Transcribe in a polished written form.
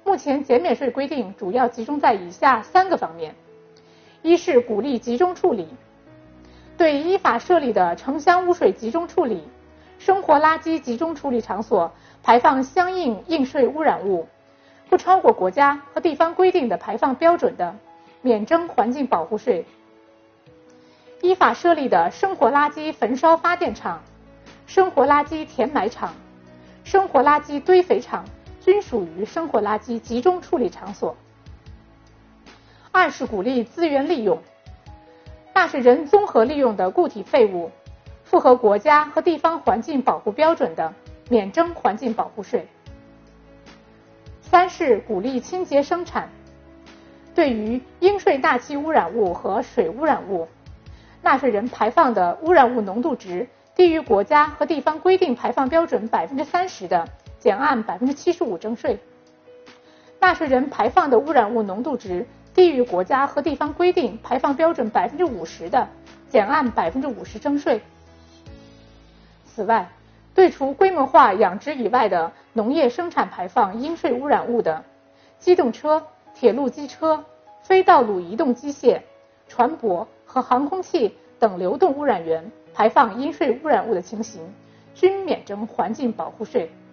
目前减免税规定主要集中在以下3个方面：一是鼓励集中处理，对依法设立的城乡污水集中处理、生活垃圾集中处理场所排放相应应税污染物，不超过国家和地方规定的排放标准的，免征环境保护税。依法设立的生活垃圾焚烧发电厂、生活垃圾填埋场、生活垃圾堆肥场均属于生活垃圾集中处理场所。二是鼓励资源利用，那是人综合利用的固体废物，符合国家和地方环境保护标准的，免征环境保护税。三是鼓励清洁生产，对于应税大气污染物和水污染物，纳税人排放的污染物浓度值低于国家和地方规定排放标准 30% 的，减按 75% 征税；纳税人排放的污染物浓度值低于国家和地方规定排放标准 50% 的，减按 50% 征税。此外，对除规模化养殖以外的农业生产排放应税污染物的机动车、铁路机车、非道路移动机械、船舶和航空器等流动污染源排放应税污染物的情形，均免征环境保护税。